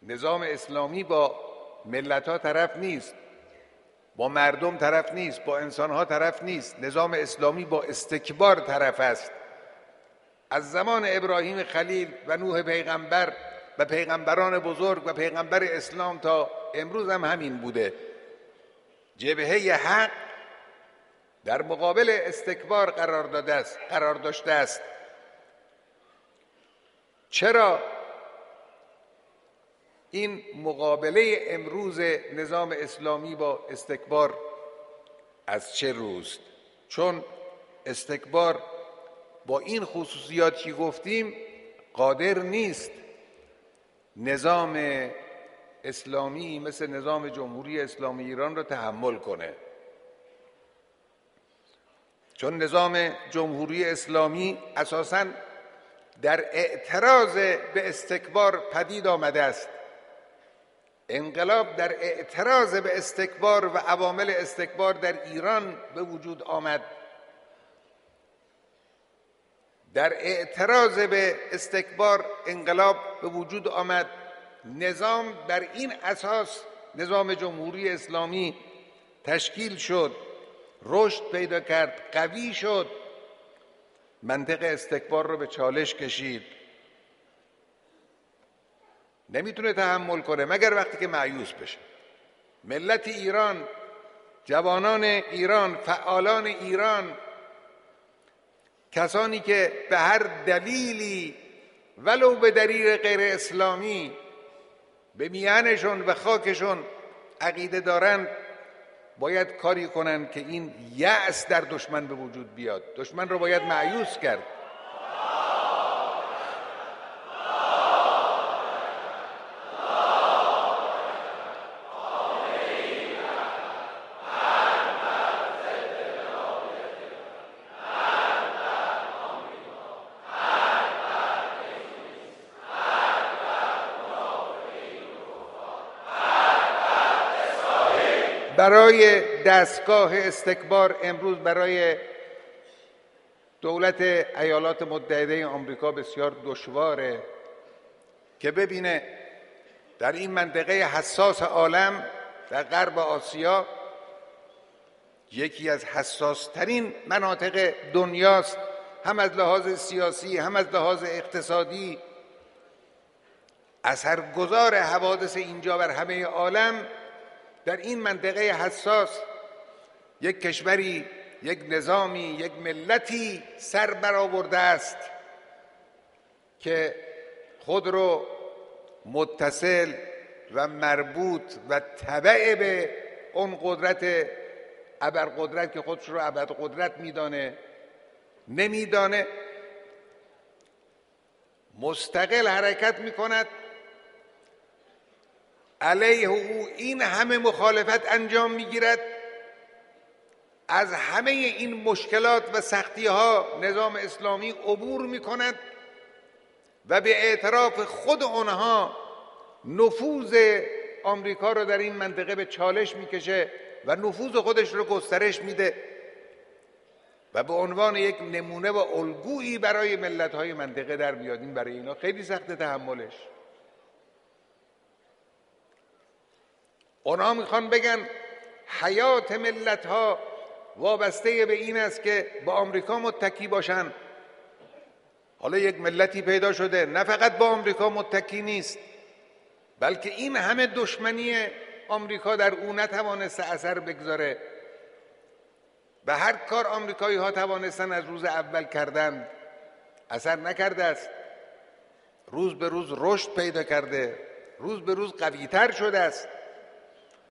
نظام اسلامی با ملت‌ها طرف نیست، با مردم طرف نیست، با انسان‌ها طرف نیست. نظام اسلامی با استکبار طرف است. از زمان ابراهیم خلیل و نوح پیغمبر و پیغمبران بزرگ و پیغمبر اسلام تا امروز هم همین بوده. جبهه حق در مقابل استکبار قرار داشته است. چرا این مقابله امروز نظام اسلامی با استکبار از چه روست؟ چون استکبار با این خصوصیاتی که گفتیم قادر نیست نظام اسلامی مثل نظام جمهوری اسلامی ایران را تحمل کنه. چون نظام جمهوری اسلامی اساساً در اعتراض به استکبار پدید آمده است. انقلاب در اعتراض به استکبار و عوامل استکبار در ایران به وجود آمد. در اعتراض به استکبار انقلاب به وجود آمد. نظام بر این اساس نظام جمهوری اسلامی تشکیل شد، رشد پیدا کرد، قوی شد، منطق استکبار رو به چالش کشید. نمیتونه تحمل کنه مگر وقتی که مایوس بشه. ملت ایران، جوانان ایران، فعالان ایران، کسانی که به هر دلیلی ولو به دلیل غیر اسلامی به میهنشون و خاکشون عقیده دارند، باید کاری کنن که این یأس در دشمن به وجود بیاد. دشمن رو باید مایوس کرد. برای دستگاه استکبار امروز برای دولت ایالات متحده آمریکا بسیار دشواره که ببینه در این منطقه حساس عالم، در غرب آسیا، یکی از حساسترین مناطق دنیاست، هم از لحاظ سیاسی هم از لحاظ اقتصادی. اثرگذار حوادث اینجا بر همه عالم در این منطقه حساس یک کشوری، یک نظامی، یک ملتی سر برآورده است که خود رو متصل و مربوط و تبع به اون قدرت ابرقدرت که خودش رو ابرقدرت نمیدانه، مستقل حرکت میکند، علیه او این همه مخالفت انجام میگیرد. از همه این مشکلات و سختی ها نظام اسلامی عبور میکند و به اعتراف خود آنها نفوذ آمریکا رو در این منطقه به چالش میکشه و نفوذ خودش رو گسترش میده و به عنوان یک نمونه و الگویی برای ملت‌های منطقه در میاد. این برای اینا خیلی سخت تحملش. اونا میخوان بگن حیات ملت‌ها وابسته به این است که با آمریکا متکی باشن. حالا یک ملتی پیدا شده نه فقط با آمریکا متکی نیست، بلکه این همه دشمنی آمریکا در او نتوانسته اثر بگذاره. به هر کار آمریکایی ها توانستن از روز اول کردن، اثر نکرده است. روز به روز رشد پیدا کرده، روز به روز قوی‌تر شده است.